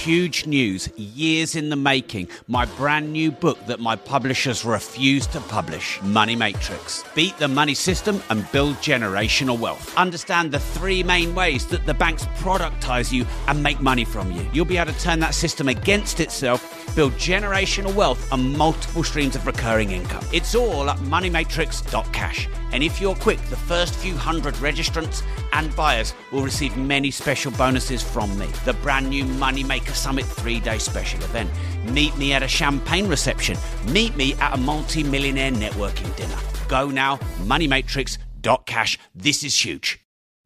huge news, years in the making. My brand new book that my publishers refuse to publish, Money Matrix. Beat the money system and build generational wealth. Understand the three main ways that the banks productize you and make money from you. You'll be able to turn that system against itself, build generational wealth and multiple streams of recurring income. It's all at moneymatrix.cash. And if you're quick, the first few hundred registrants and buyers will receive many special bonuses from me. The brand new Moneymaker Summit 3-day special event. Meet me at a champagne reception. Meet me at a multi-millionaire networking dinner. Go now, moneymatrix.cash. This is huge.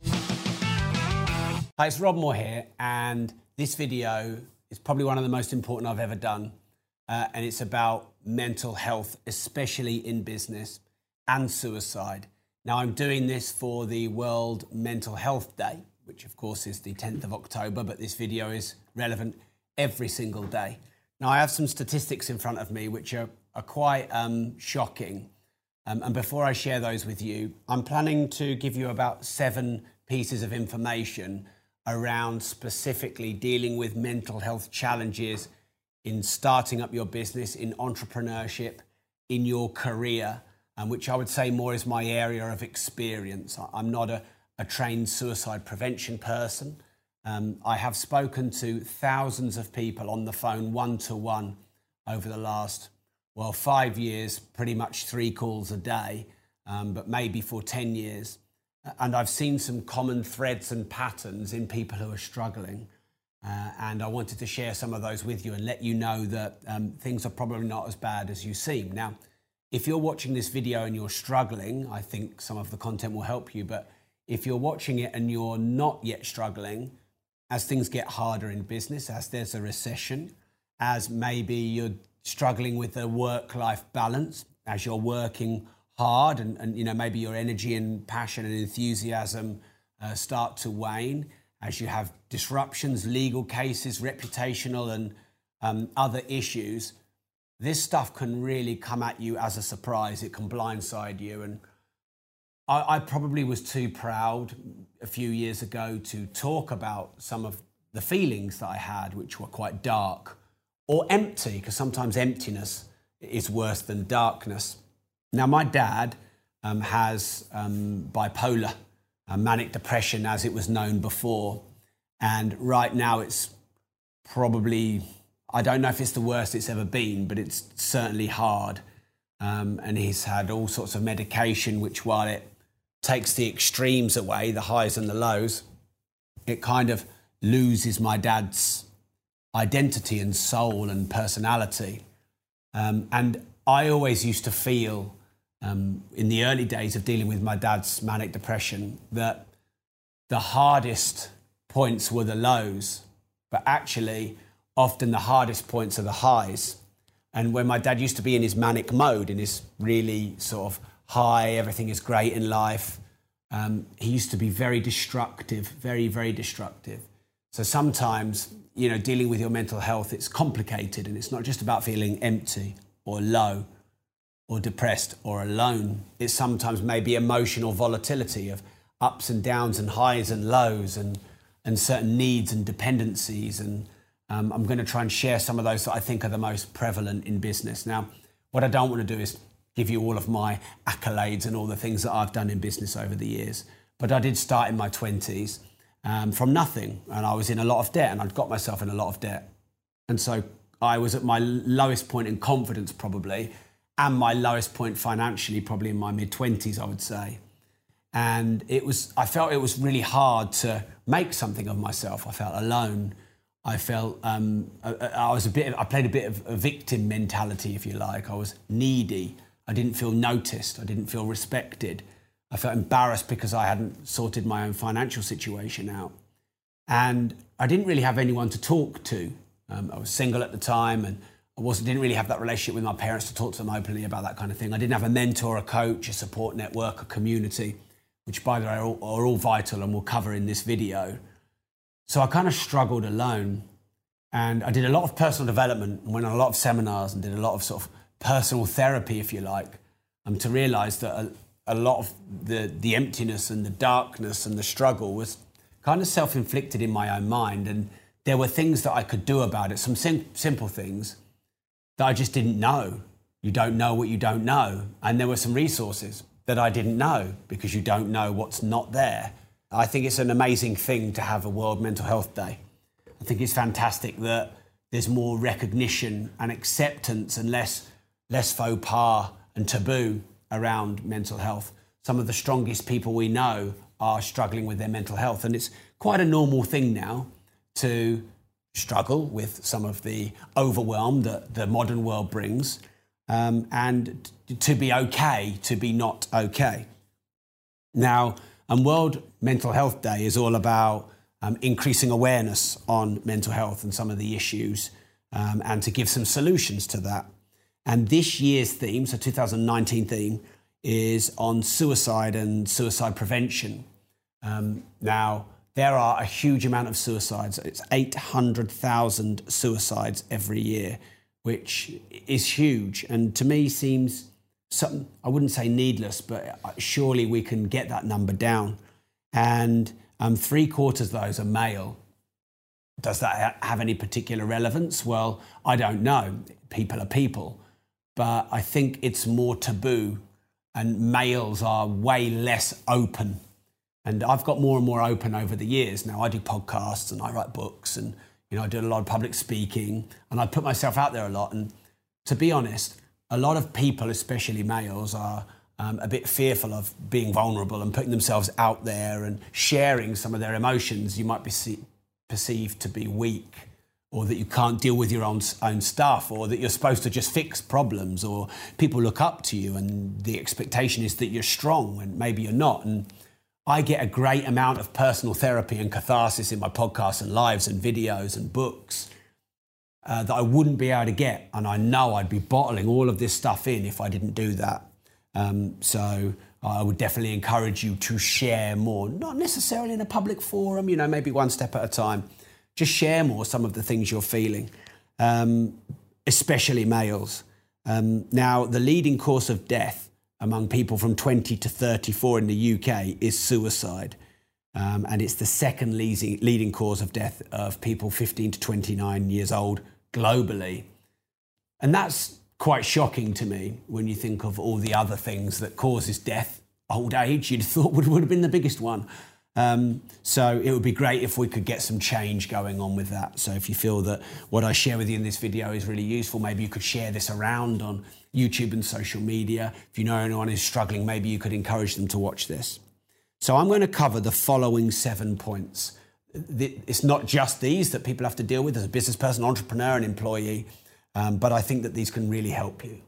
Hi, it's Rob Moore here, and this video is probably one of the most important I've ever done. And it's about mental health, especially in business, and suicide. Now, I'm doing this for the World Mental Health Day, which of course is the 10th of October, but this video is relevant every single day. Now, I have some statistics in front of me which are quite shocking. And before I share those with you, I'm planning to give you about 7 pieces of information around specifically dealing with mental health challenges in starting up your business, in entrepreneurship, in your career, which I would say more is my area of experience. I'm not a trained suicide prevention person. I have spoken to thousands of people on the phone one-to-one over the last, 5 years, pretty much 3 calls a day, but maybe for 10 years. And I've seen some common threads and patterns in people who are struggling. And I wanted to share some of those with you and let you know that things are probably not as bad as you seem. Now, if you're watching this video and you're struggling, I think some of the content will help you. But if you're watching it and you're not yet struggling, as things get harder in business, as there's a recession, as maybe you're struggling with a work-life balance, as you're working hard and maybe your energy and passion and enthusiasm start to wane, as you have disruptions, legal cases, reputational and other issues, this stuff can really come at you as a surprise. It can blindside you. And I probably was too proud a few years ago to talk about some of the feelings that I had, which were quite dark or empty, because sometimes emptiness is worse than darkness. Now, my dad has bipolar, manic depression as it was known before. And right now it's probably, I don't know if it's the worst it's ever been, but it's certainly hard. And he's had all sorts of medication, which while it takes the extremes away, the highs and the lows, it kind of loses my dad's identity and soul and personality. And I always used to feel in the early days of dealing with my dad's manic depression that the hardest points were the lows, but actually often the hardest points are the highs. And when my dad used to be in his manic mode, in his really sort of high, everything is great in life, he used to be very destructive, very, very destructive. So sometimes, dealing with your mental health, it's complicated, and it's not just about feeling empty or low or depressed or alone. It's sometimes maybe emotional volatility of ups and downs and highs and lows and certain needs and dependencies. And I'm going to try and share some of those that I think are the most prevalent in business. Now, what I don't want to do is give you all of my accolades and all the things that I've done in business over the years. But I did start in my 20s from nothing, and I was in a lot of debt, and I'd got myself in a lot of debt. And so I was at my lowest point in confidence probably, and my lowest point financially probably in my mid-20s, I would say. And I felt it was really hard to make something of myself. I felt alone. I felt I played a bit of a victim mentality, if you like. I was needy. I didn't feel noticed. I didn't feel respected. I felt embarrassed because I hadn't sorted my own financial situation out. And I didn't really have anyone to talk to. I was single at the time, and I didn't really have that relationship with my parents to talk to them openly about that kind of thing. I didn't have a mentor, a coach, a support network, a community, which, by the way, are all vital and we'll cover in this video. So I kind of struggled alone. And I did a lot of personal development and went on a lot of seminars and did a lot of sort of personal therapy, if you like, to realise that a lot of the emptiness and the darkness and the struggle was kind of self-inflicted in my own mind. And there were things that I could do about it, some simple things that I just didn't know. You don't know what you don't know. And there were some resources that I didn't know because you don't know what's not there. I think it's an amazing thing to have a World Mental Health Day. I think it's fantastic that there's more recognition and acceptance and less faux pas and taboo around mental health. Some of the strongest people we know are struggling with their mental health, and it's quite a normal thing now to struggle with some of the overwhelm that the modern world brings, and to be okay, to be not okay. Now, World Mental Health Day is all about increasing awareness on mental health and some of the issues, and to give some solutions to that. And this year's theme, so 2019 theme, is on suicide and suicide prevention. Now, there are a huge amount of suicides. It's 800,000 suicides every year, which is huge. And to me seems something, I wouldn't say needless, but surely we can get that number down. And 3/4 of those are male. Does that have any particular relevance? Well, I don't know. People are people. But I think it's more taboo, and males are way less open. And I've got more and more open over the years. Now I do podcasts and I write books, and I do a lot of public speaking, and I put myself out there a lot. And to be honest, a lot of people, especially males, are a bit fearful of being vulnerable and putting themselves out there and sharing some of their emotions. You might be perceived to be weak, or that you can't deal with your own stuff, or that you're supposed to just fix problems, or people look up to you and the expectation is that you're strong when maybe you're not. And I get a great amount of personal therapy and catharsis in my podcasts and lives and videos and books that I wouldn't be able to get. And I know I'd be bottling all of this stuff in if I didn't do that. So I would definitely encourage you to share more, not necessarily in a public forum, maybe one step at a time. Just share more some of the things you're feeling, especially males. Now, the leading cause of death among people from 20 to 34 in the UK is suicide. And it's the second leading cause of death of people 15 to 29 years old globally. And that's quite shocking to me when you think of all the other things that causes death. Old age, you'd have thought would have been the biggest one. So it would be great if we could get some change going on with that. So if you feel that what I share with you in this video is really useful, maybe you could share this around on YouTube and social media. If you know anyone who's struggling, maybe you could encourage them to watch this. So I'm going to cover the following 7 points. It's not just these that people have to deal with as a business person, entrepreneur, and employee, but I think that these can really help you.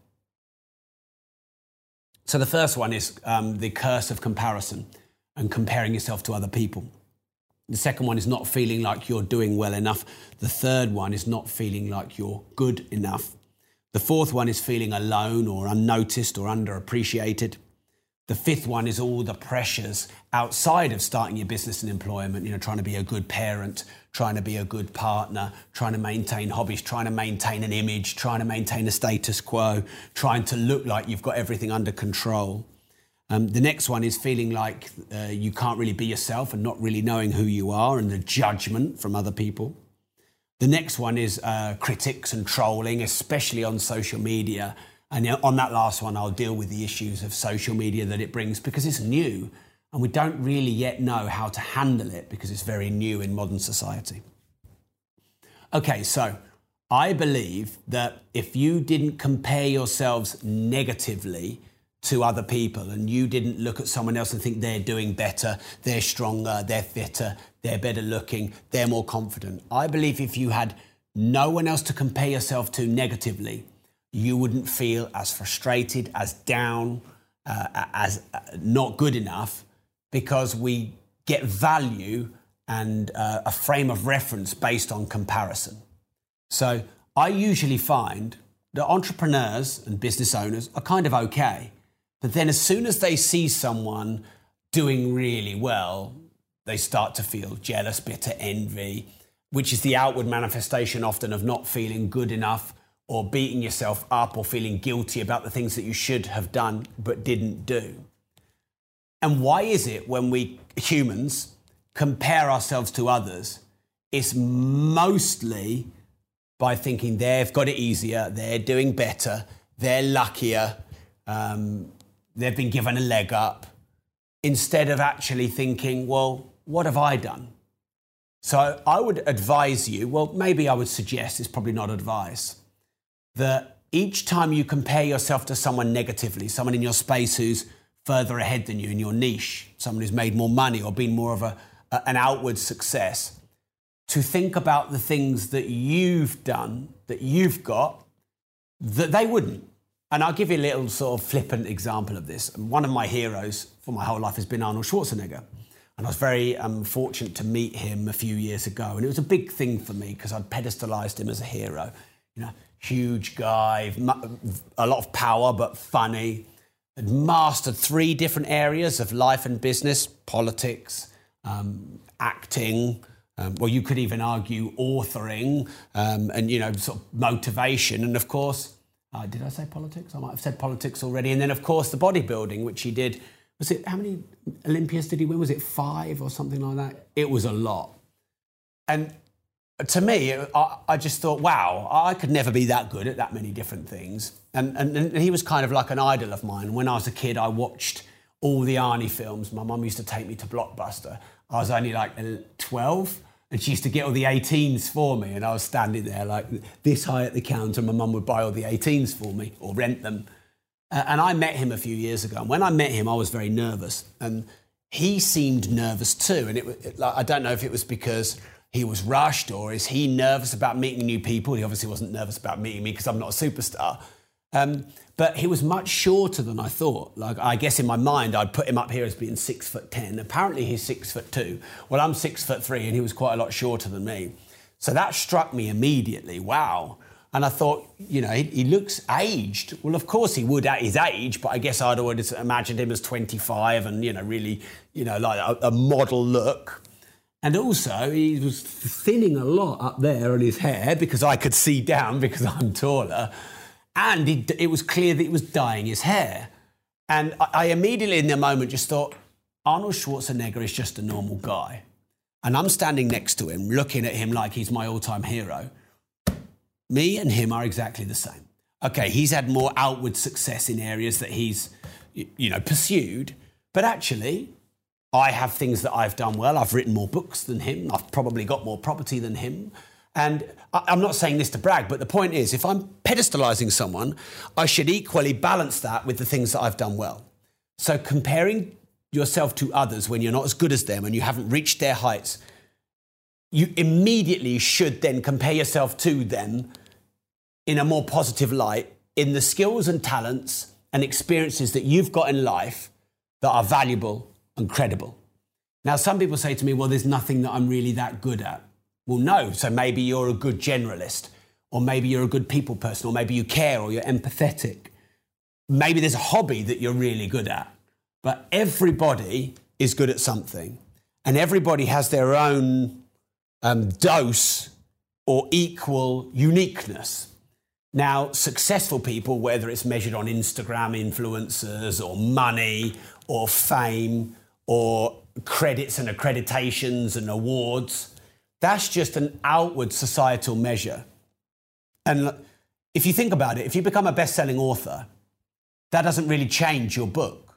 So the first one is the curse of comparison and comparing yourself to other people. The second one is not feeling like you're doing well enough. The third one is not feeling like you're good enough. The fourth one is feeling alone or unnoticed or underappreciated. The fifth one is all the pressures outside of starting your business and employment, trying to be a good parent, trying to be a good partner, trying to maintain hobbies, trying to maintain an image, trying to maintain a status quo, trying to look like you've got everything under control. The next one is feeling like you can't really be yourself and not really knowing who you are, and the judgment from other people. The next one is critics and trolling, especially on social media. And on that last one, I'll deal with the issues of social media that it brings, because it's new and we don't really yet know how to handle it because it's very new in modern society. Okay, so I believe that if you didn't compare yourselves negatively to other people, and you didn't look at someone else and think they're doing better, they're stronger, they're fitter, they're better looking, they're more confident. I believe if you had no one else to compare yourself to negatively, you wouldn't feel as frustrated, as down, as not good enough, because we get value and a frame of reference based on comparison. So I usually find that entrepreneurs and business owners are kind of okay. But then as soon as they see someone doing really well, they start to feel jealous, bitter, envy, which is the outward manifestation often of not feeling good enough, or beating yourself up, or feeling guilty about the things that you should have done but didn't do. And why is it when we humans compare ourselves to others, it's mostly by thinking they've got it easier, they're doing better, they're luckier, they've been given a leg up, instead of actually thinking, well, what have I done? So I would advise you, well, maybe I would suggest, it's probably not advice, that each time you compare yourself to someone negatively, someone in your space who's further ahead than you in your niche, someone who's made more money or been more of an outward success, to think about the things that you've done, that you've got, that they wouldn't. And I'll give you a little sort of flippant example of this. One of my heroes for my whole life has been Arnold Schwarzenegger. And I was very fortunate to meet him a few years ago. And it was a big thing for me because I'd pedestalized him as a hero. You know, huge guy, a lot of power, but funny. Had mastered 3 different areas of life and business: politics, acting, well, you could even argue authoring, and, you know, sort of motivation. And of course, did I say politics? I might have said politics already. And then, of course, the bodybuilding, which he did. Was it, how many Olympias did he win? Was it 5 or something like that? It was a lot. And to me, I just thought, wow, I could never be that good at that many different things. And he was kind of like an idol of mine. When I was a kid, I watched all the Arnie films. My mum used to take me to Blockbuster. I was only like 12, and she used to get all the 18s for me. And I was standing there like this high at the counter. My mum would buy all the 18s for me or rent them. And I met him a few years ago. And when I met him, I was very nervous. And he seemed nervous too. And I don't know if it was because he was rushed or is he nervous about meeting new people. He obviously wasn't nervous about meeting me because I'm not a superstar. But he was much shorter than I thought. Like, I guess in my mind, I'd put him up here as being 6'10". Apparently he's 6'2". Well, I'm 6'3", and he was quite a lot shorter than me. So that struck me immediately. Wow. And I thought, you know, he looks aged. Well, of course he would at his age, but I guess I'd always imagined him as 25 and, you know, really, you know, like a model look. And also, he was thinning a lot up there on his hair because I could see down because I'm taller. And it was clear that he was dyeing his hair. And I immediately in the moment just thought, Arnold Schwarzenegger is just a normal guy. And I'm standing next to him, looking at him like he's my all-time hero. Me and him are exactly the same. Okay, he's had more outward success in areas that he's, you know, pursued. But actually, I have things that I've done well. I've written more books than him. I've probably got more property than him. And I'm not saying this to brag, but the point is, if I'm pedestalizing someone, I should equally balance that with the things that I've done well. So comparing yourself to others when you're not as good as them and you haven't reached their heights, you immediately should then compare yourself to them in a more positive light, in the skills and talents and experiences that you've got in life that are valuable and credible. Now, some people say to me, well, there's nothing that I'm really that good at. Well, no. So maybe you're a good generalist, or maybe you're a good people person, or maybe you care, or you're empathetic. Maybe there's a hobby that you're really good at. But everybody is good at something. And everybody has their own dose or equal uniqueness. Now, successful people, whether it's measured on Instagram influencers or money or fame or credits and accreditations and awards, that's just an outward societal measure. And if you think about it, if you become a best-selling author, that doesn't really change your book.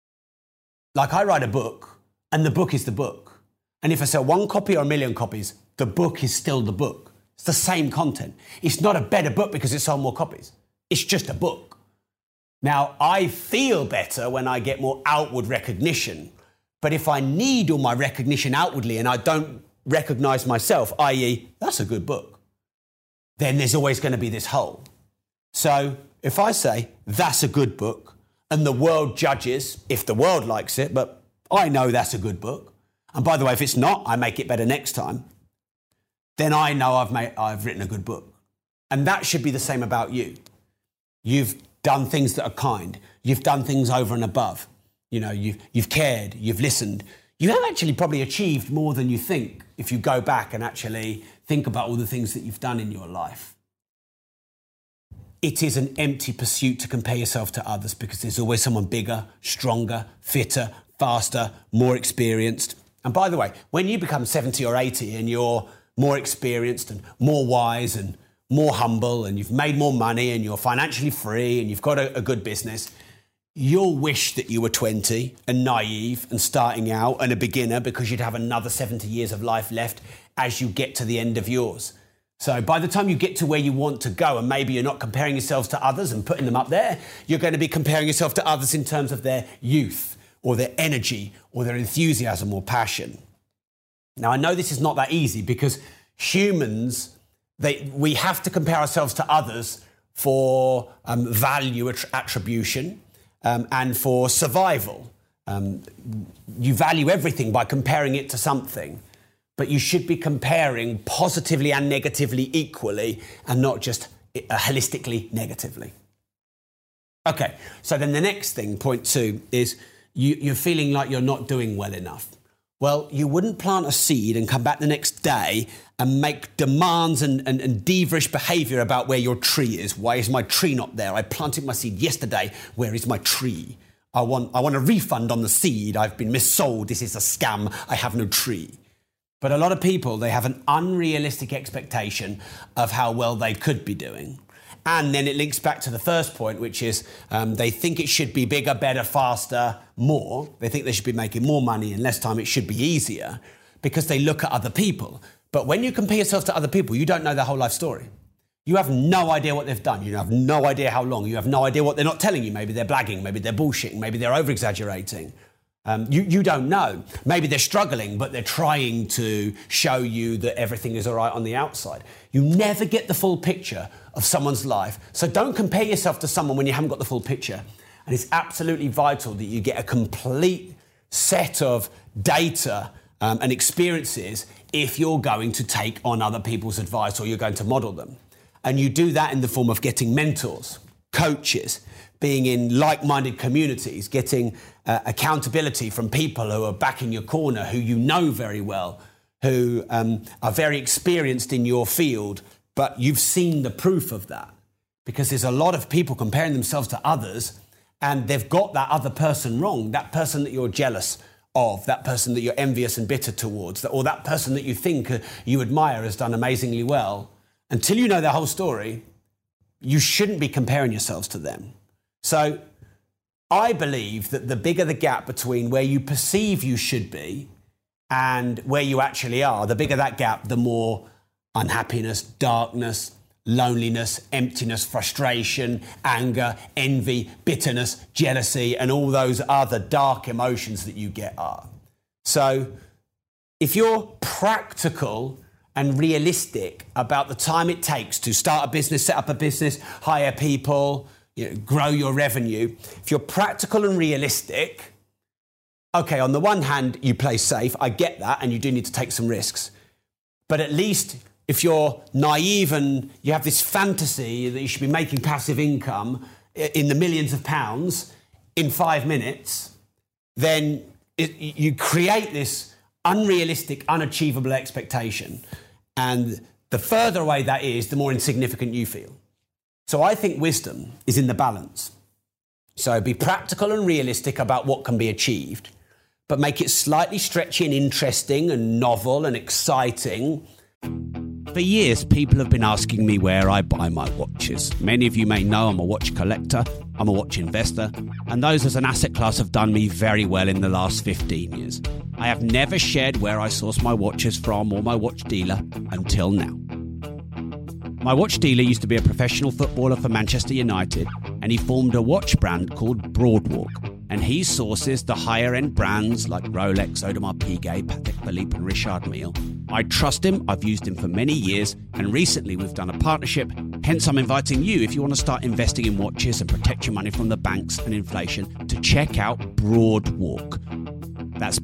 Like, I write a book, and the book is the book. And if I sell 1 copy or 1 million copies, the book is still the book. It's the same content. It's not a better book because it sold more copies. It's just a book. Now, I feel better when I get more outward recognition. But if I need all my recognition outwardly and I don't recognize myself, i.e., that's a good book, then there's always going to be this hole. So if I say that's a good book and the world judges if the world likes it, but I know that's a good book, and by the way, if it's not, I make it better next time, then I know I've written a good book. And that should be the same about you. You've done things that are kind. You've done things over and above. You know, you've cared, you've listened. You have actually probably achieved more than you think if you go back and actually think about all the things that you've done in your life. It is an empty pursuit to compare yourself to others because there's always someone bigger, stronger, fitter, faster, more experienced. And by the way, when you become 70 or 80 and you're more experienced and more wise and more humble, and you've made more money and you're financially free and you've got a good business, you'll wish that you were 20 and naive and starting out and a beginner, because you'd have another 70 years of life left as you get to the end of yours. So by the time you get to where you want to go, and maybe you're not comparing yourselves to others and putting them up there, you're going to be comparing yourself to others in terms of their youth or their energy or their enthusiasm or passion. Now, I know this is not that easy, because humans, we have to compare ourselves to others for value attribution and for survival. You value everything by comparing it to something. But you should be comparing positively and negatively equally, and not just holistically negatively. Okay, so then the next thing, point 2, is you're feeling like you're not doing well enough. Well, you wouldn't plant a seed and come back the next day and make demands and divish behaviour about where your tree is. Why is my tree not there? I planted my seed yesterday. Where is my tree? I want a refund on the seed. I've been missold. This is a scam. I have no tree. But a lot of people, they have an unrealistic expectation of how well they could be doing. And then it links back to the first point, which is they think it should be bigger, better, faster, more. They think they should be making more money in less time. It should be easier, because they look at other people. But when you compare yourself to other people, you don't know their whole life story. You have no idea what they've done. You have no idea how long. You have no idea what they're not telling you. Maybe they're blagging. Maybe they're bullshitting. Maybe they're over-exaggerating. You don't know. Maybe they're struggling, but they're trying to show you that everything is all right on the outside. You never get the full picture of someone's life. So don't compare yourself to someone when you haven't got the full picture. And it's absolutely vital that you get a complete set of data and experiences if you're going to take on other people's advice or you're going to model them. And you do that in the form of getting mentors, coaches, being in like-minded communities, getting accountability from people who are back in your corner, who you know very well, who are very experienced in your field, but you've seen the proof of that. Because there's a lot of people comparing themselves to others, and they've got that other person wrong, that person that you're jealous of, that person that you're envious and bitter towards, or that person that you think you admire has done amazingly well. Until you know their whole story, you shouldn't be comparing yourselves to them. So I believe that the bigger the gap between where you perceive you should be and where you actually are, the bigger that gap, the more unhappiness, darkness, loneliness, emptiness, frustration, anger, envy, bitterness, jealousy, and all those other dark emotions that you get are. So if you're practical and realistic about the time it takes to start a business, set up a business, hire people, grow your revenue, if you're practical and realistic, okay, on the one hand, you play safe, I get that, and you do need to take some risks. But at least if you're naive and you have this fantasy that you should be making passive income in the millions of pounds in 5 minutes, then you create this unrealistic, unachievable expectation. And the further away that is, the more insignificant you feel. So I think wisdom is in the balance. So be practical and realistic about what can be achieved, but make it slightly stretchy and interesting and novel and exciting. For years, people have been asking me where I buy my watches. Many of you may know I'm a watch collector, I'm a watch investor, and those as an asset class have done me very well in the last 15 years. I have never shared where I source my watches from or my watch dealer until now. My watch dealer used to be a professional footballer for Manchester United, and he formed a watch brand called Broadwalk. And he sources the higher-end brands like Rolex, Audemars Piguet, Patek Philippe and Richard Mille. I trust him, I've used him for many years, and recently we've done a partnership. Hence, I'm inviting you, if you want to start investing in watches and protect your money from the banks and inflation, to check out Broadwalk. That's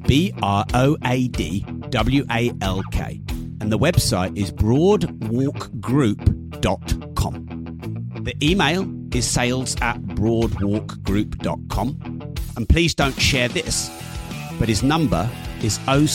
BROADWALK. And the website is broadwalkgroup.com. The email is sales@broadwalkgroup.com. And please don't share this, but his number is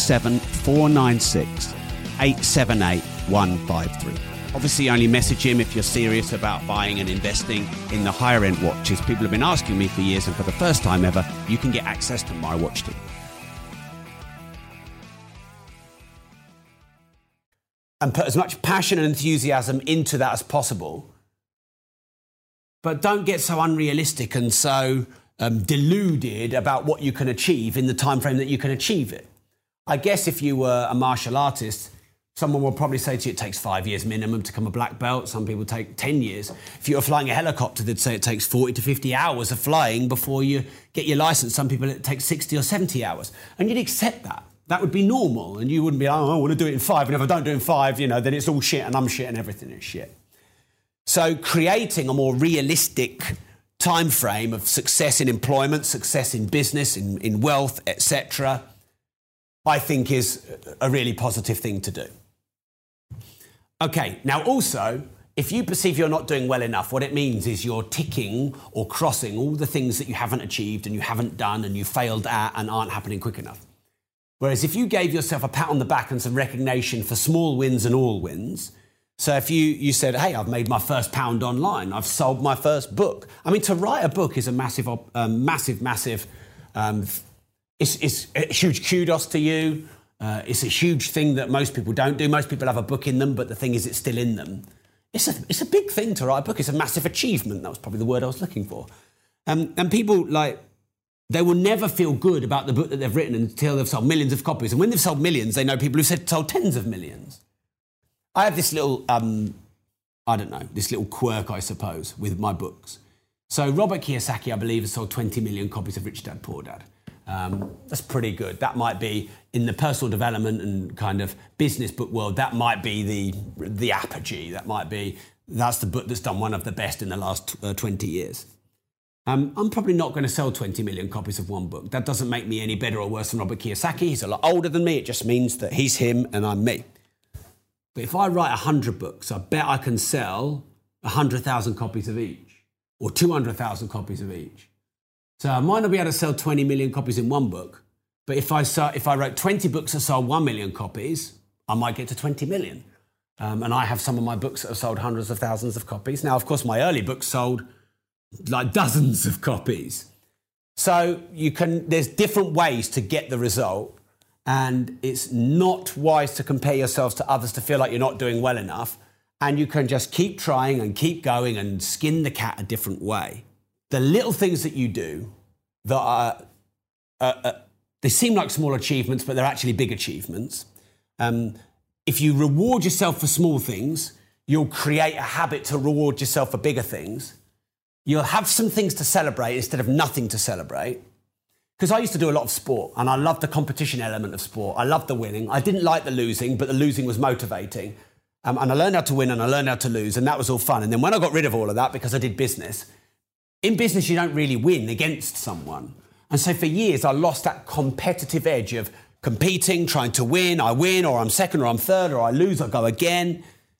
07496 878 153. Obviously, only message him if you're serious about buying and investing in the higher end watches. People have been asking me for years, and for the first time ever, you can get access to my watch deal. and put as much passion and enthusiasm into that as possible. But don't get so unrealistic and so deluded about what you can achieve in the time frame that you can achieve it. I guess if you were a martial artist, someone will probably say to you it takes 5 years minimum to become a black belt. Some people take 10 years. If you were flying a helicopter, they'd say it takes 40 to 50 hours of flying before you get your license. Some people, it takes 60 or 70 hours. And you'd accept that. That would be normal. And you wouldn't be like, oh, I want to do it in 5. And if I don't do it in 5, then it's all shit and I'm shit and everything is shit. So creating a more realistic time frame of success in employment, success in business, in wealth, etc., I think is a really positive thing to do. Okay, now also, if you perceive you're not doing well enough, what it means is you're ticking or crossing all the things that you haven't achieved and you haven't done and you failed at and aren't happening quick enough. Whereas if you gave yourself a pat on the back and some recognition for small wins and all wins, so if you said, hey, I've made my first £1 online, I've sold my first book. I mean, to write a book is a massive, it's a huge kudos to you. It's a huge thing that most people don't do. Most people have a book in them, but the thing is it's still in them. It's a big thing to write a book. It's a massive achievement. That was probably the word I was looking for. And people, they will never feel good about the book that they've written until they've sold millions of copies. And when they've sold millions, they know people who've sold tens of millions. I have this little, this little quirk, I suppose, with my books. So Robert Kiyosaki, I believe, has sold 20 million copies of Rich Dad, Poor Dad. That's pretty good. That might be, in the personal development and kind of business book world, that might be the apogee. That's the book that's done one of the best in the last 20 years. I'm probably not going to sell 20 million copies of one book. That doesn't make me any better or worse than Robert Kiyosaki. He's a lot older than me. It just means that he's him and I'm me. But if I write 100 books, I bet I can sell 100,000 copies of each or 200,000 copies of each. So I might not be able to sell 20 million copies in one book, but if I wrote 20 books that sold 1 million copies, I might get to 20 million. And I have some of my books that have sold hundreds of thousands of copies. Now, of course, my early books sold like dozens of copies. So there's different ways to get the result. And it's not wise to compare yourselves to others to feel like you're not doing well enough. And you can just keep trying and keep going and skin the cat a different way. The little things that you do that they seem like small achievements, but they're actually big achievements. If you reward yourself for small things, you'll create a habit to reward yourself for bigger things. You'll have some things to celebrate instead of nothing to celebrate. Because I used to do a lot of sport and I loved the competition element of sport. I loved the winning. I didn't like the losing, but the losing was motivating. And I learned how to win and I learned how to lose, and that was all fun. And then when I got rid of all of that, because I did business, in business you don't really win against someone. And so for years I lost that competitive edge of competing, trying to win. I win, or I'm second, or I'm third, or I lose, I go again.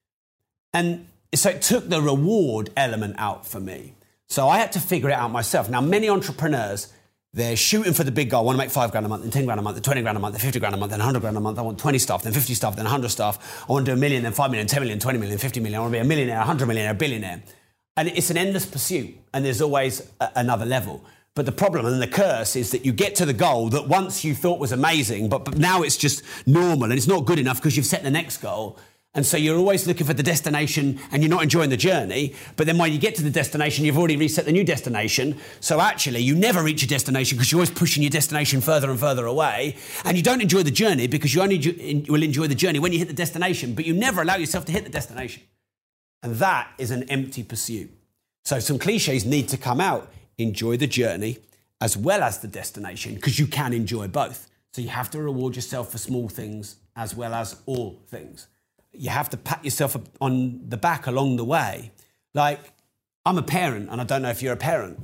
And so it took the reward element out for me. So I had to figure it out myself. Now, many entrepreneurs, they're shooting for the big goal. I want to make £5,000 a month, then 10 grand a month, then 20 grand a month, then 50 grand a month, then 100 grand a month. I want 20 staff, then 50 staff, then 100 staff. I want to do 1 million, then 5 million, 10 million, 20 million, 50 million. I want to be a millionaire, 100 millionaire, a billionaire. And it's an endless pursuit. And there's always another level. But the problem and the curse is that you get to the goal that once you thought was amazing, but now it's just normal and it's not good enough because you've set the next goal. And so you're always looking for the destination and you're not enjoying the journey. But then when you get to the destination, you've already reset the new destination. So actually, you never reach your destination because you're always pushing your destination further and further away. And you don't enjoy the journey because you only will enjoy the journey when you hit the destination. But you never allow yourself to hit the destination. And that is an empty pursuit. So some cliches need to come out. Enjoy the journey as well as the destination, because you can enjoy both. So you have to reward yourself for small things as well as all things. You have to pat yourself on the back along the way. Like, I'm a parent, and I don't know if you're a parent.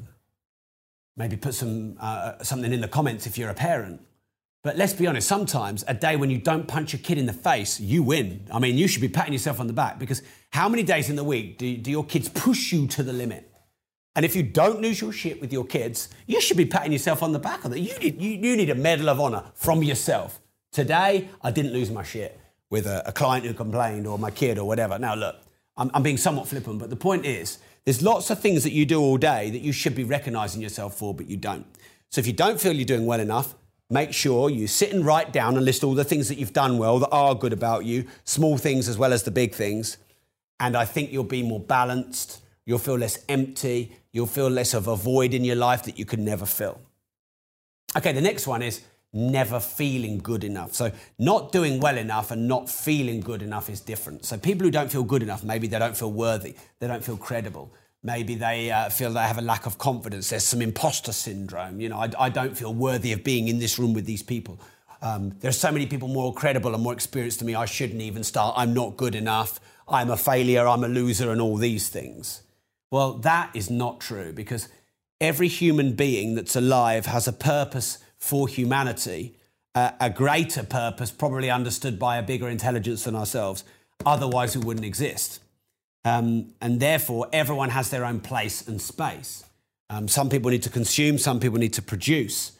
Maybe put something in the comments if you're a parent. But let's be honest, sometimes a day when you don't punch a kid in the face, you win. I mean, you should be patting yourself on the back, because how many days in the week do your kids push you to the limit? And if you don't lose your shit with your kids, you should be patting yourself on the back of it. You need a medal of honor from yourself. Today, I didn't lose my shit with a client who complained or my kid or whatever. Now, look, I'm being somewhat flippant, but the point is, there's lots of things that you do all day that you should be recognizing yourself for, but you don't. So if you don't feel you're doing well enough, make sure you sit and write down and list all the things that you've done well that are good about you, small things as well as the big things. And I think you'll be more balanced. You'll feel less empty. You'll feel less of a void in your life that you could never fill. Okay, the next one is never feeling good enough. So not doing well enough and not feeling good enough is different. So people who don't feel good enough, maybe they don't feel worthy, they don't feel credible. Maybe they feel they have a lack of confidence. There's some imposter syndrome. You know, I don't feel worthy of being in this room with these people. There's so many people more credible and more experienced than me. I shouldn't even start. I'm not good enough. I'm a failure. I'm a loser and all these things. Well, that is not true, because every human being that's alive has a purpose for humanity, a greater purpose, probably understood by a bigger intelligence than ourselves. Otherwise, we wouldn't exist. And therefore, everyone has their own place and space. Some people need to consume, some people need to produce.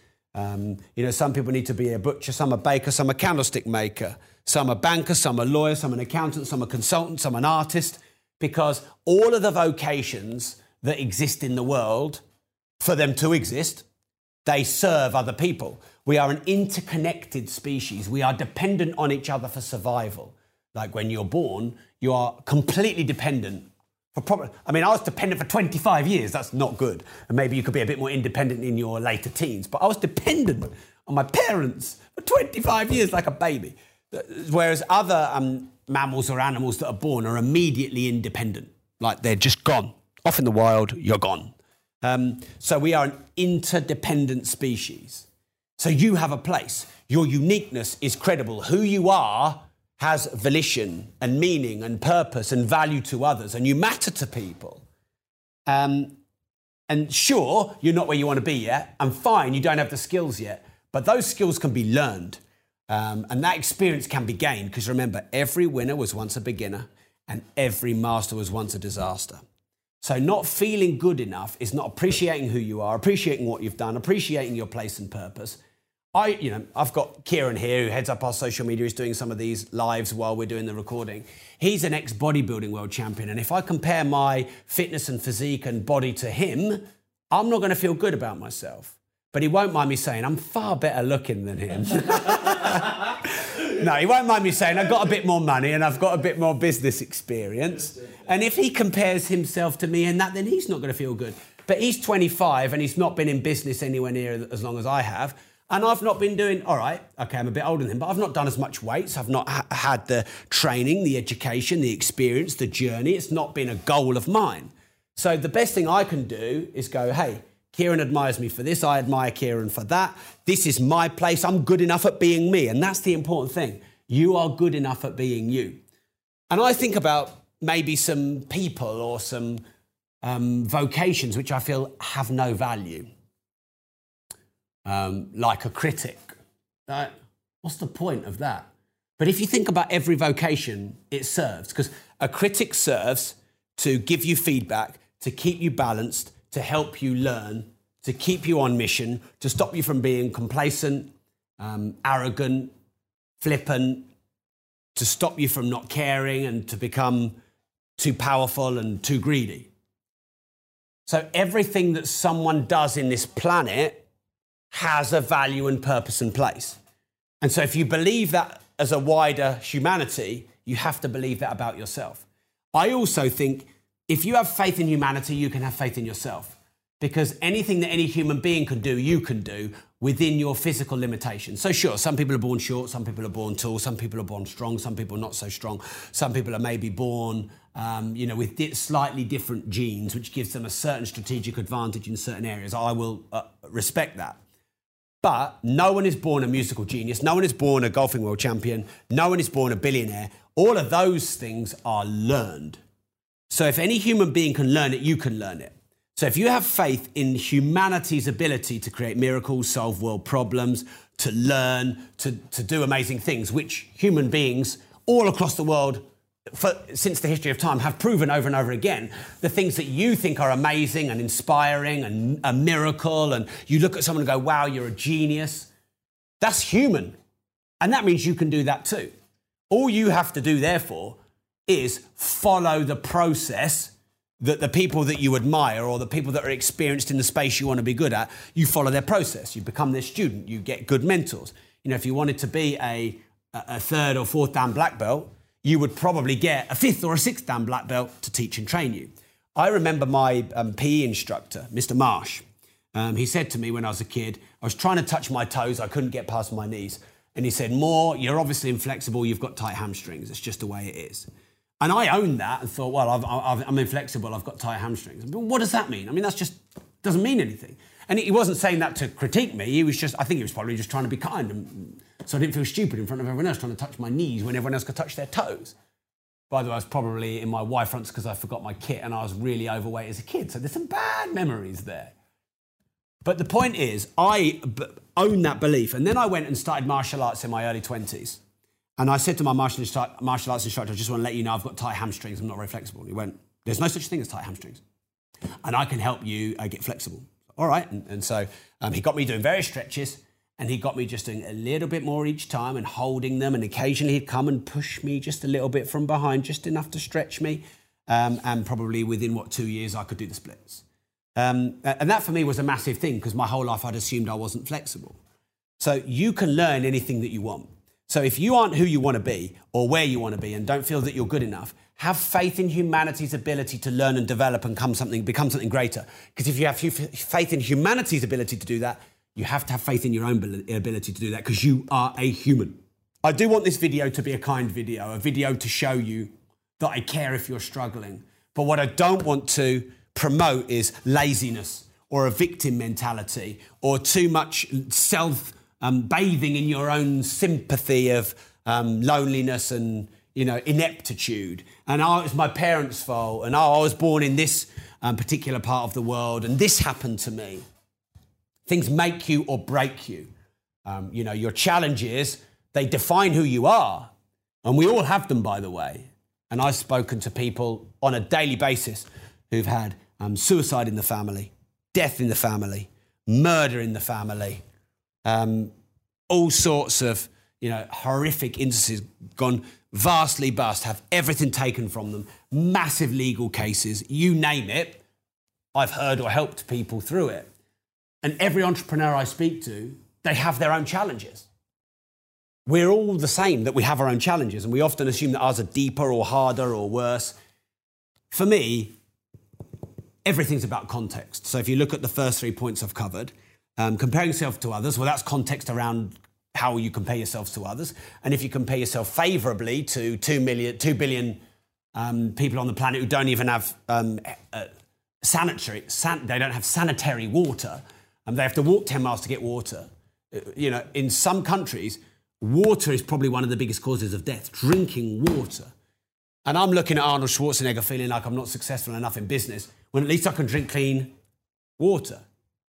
Some people need to be a butcher, some a baker, some a candlestick maker, some a banker, some a lawyer, some an accountant, some a consultant, some an artist, because all of the vocations that exist in the world, for them to exist, they serve other people. We are an interconnected species. We are dependent on each other for survival. Like when you're born, you are completely dependent. I was dependent for 25 years. That's not good. And maybe you could be a bit more independent in your later teens. But I was dependent on my parents for 25 years like a baby. Whereas other mammals or animals that are born are immediately independent. Like they're just gone. Off in the wild, you're gone. So we are an interdependent species. So you have a place. Your uniqueness is credible. Who you are has volition and meaning and purpose and value to others, and you matter to people. And sure, you're not where you want to be yet, and fine, you don't have the skills yet, but those skills can be learned, and that experience can be gained, because remember, every winner was once a beginner, and every master was once a disaster. So not feeling good enough is not appreciating who you are, appreciating what you've done, appreciating your place and purpose. I've got Kieran here, who heads up our social media, is doing some of these lives while we're doing the recording. He's an ex-bodybuilding world champion, and if I compare my fitness and physique and body to him, I'm not going to feel good about myself. But he won't mind me saying I'm far better looking than him. No, he won't mind me saying I've got a bit more money and I've got a bit more business experience. And if he compares himself to me in that, then he's not going to feel good. But he's 25 and he's not been in business anywhere near as long as I have. And I've not been doing, all right, okay, I'm a bit older than him, but I've not done as much weights. I've not had the training, the education, the experience, the journey. It's not been a goal of mine. So the best thing I can do is go, hey, Kieran admires me for this. I admire Kieran for that. This is my place. I'm good enough at being me. And that's the important thing. You are good enough at being you. And I think about maybe some people or some vocations which I feel have no value. Like a critic. What's the point of that? But if you think about every vocation, it serves, because a critic serves to give you feedback, to keep you balanced, to help you learn, to keep you on mission, to stop you from being complacent, arrogant, flippant, to stop you from not caring and to become too powerful and too greedy. So everything that someone does in this planet has a value and purpose and place. And so if you believe that as a wider humanity, you have to believe that about yourself. I also think if you have faith in humanity, you can have faith in yourself, because anything that any human being can do, you can do within your physical limitations. So sure, some people are born short, some people are born tall, some people are born strong, some people are not so strong. Some people are maybe born with slightly different genes, which gives them a certain strategic advantage in certain areas. I will respect that. But no one is born a musical genius. No one is born a golfing world champion. No one is born a billionaire. All of those things are learned. So if any human being can learn it, you can learn it. So if you have faith in humanity's ability to create miracles, solve world problems, to learn, to do amazing things, which human beings all across the world since the history of time have proven over and over again, the things that you think are amazing and inspiring and a miracle, and you look at someone and go, wow, you're a genius. That's human. And that means you can do that too. All you have to do, therefore, is follow the process that the people that you admire or the people that are experienced in the space you want to be good at, you follow their process. You become their student. You get good mentors. You know, if you wanted to be a third or fourth Dan black belt, you would probably get a fifth or a sixth Dan black belt to teach and train you. I remember my PE instructor, Mr. Marsh. He said to me when I was a kid, I was trying to touch my toes, I couldn't get past my knees. And he said, Moore, you're obviously inflexible, you've got tight hamstrings. It's just the way it is. And I owned that and thought, well, I'm inflexible, I've got tight hamstrings. But what does that mean? I mean, that's just doesn't mean anything. And he wasn't saying that to critique me. He was just, I think he was probably just trying to be kind. And so I didn't feel stupid in front of everyone else trying to touch my knees when everyone else could touch their toes. By the way, I was probably in my Y fronts because I forgot my kit and I was really overweight as a kid. So there's some bad memories there. But the point is, I own that belief. And then I went and started martial arts in my early 20s. And I said to my martial arts instructor, I just want to let you know I've got tight hamstrings. I'm not very flexible. And he went, there's no such thing as tight hamstrings. And I can help you get flexible. All right. And so he got me doing various stretches. And he got me just doing a little bit more each time and holding them. And occasionally he'd come and push me just a little bit from behind, just enough to stretch me. And probably within, 2 years, I could do the splits. And that for me was a massive thing because my whole life I'd assumed I wasn't flexible. So you can learn anything that you want. So if you aren't who you want to be or where you want to be and don't feel that you're good enough, have faith in humanity's ability to learn and develop and become something greater. Because if you have faith in humanity's ability to do that, you have to have faith in your own ability to do that because you are a human. I do want this video to be a kind video, a video to show you that I care if you're struggling. But what I don't want to promote is laziness or a victim mentality or too much bathing in your own sympathy of loneliness and, ineptitude. And it was my parents' fault. And I was born in this particular part of the world and this happened to me. Things make you or break you. Your challenges, they define who you are. And we all have them, by the way. And I've spoken to people on a daily basis who've had suicide in the family, death in the family, murder in the family, all sorts of, horrific instances gone vastly bust, have everything taken from them, massive legal cases, you name it. I've heard or helped people through it. And every entrepreneur I speak to, they have their own challenges. We're all the same, that we have our own challenges, and we often assume that ours are deeper or harder or worse. For me, everything's about context. So if you look at the first 3 points I've covered, comparing yourself to others, well, that's context around how you compare yourselves to others. And if you compare yourself favourably to 2 billion people on the planet who don't even have they don't have sanitary water, they have to walk 10 miles to get water. In some countries, water is probably one of the biggest causes of death, drinking water. And I'm looking at Arnold Schwarzenegger feeling like I'm not successful enough in business when at least I can drink clean water.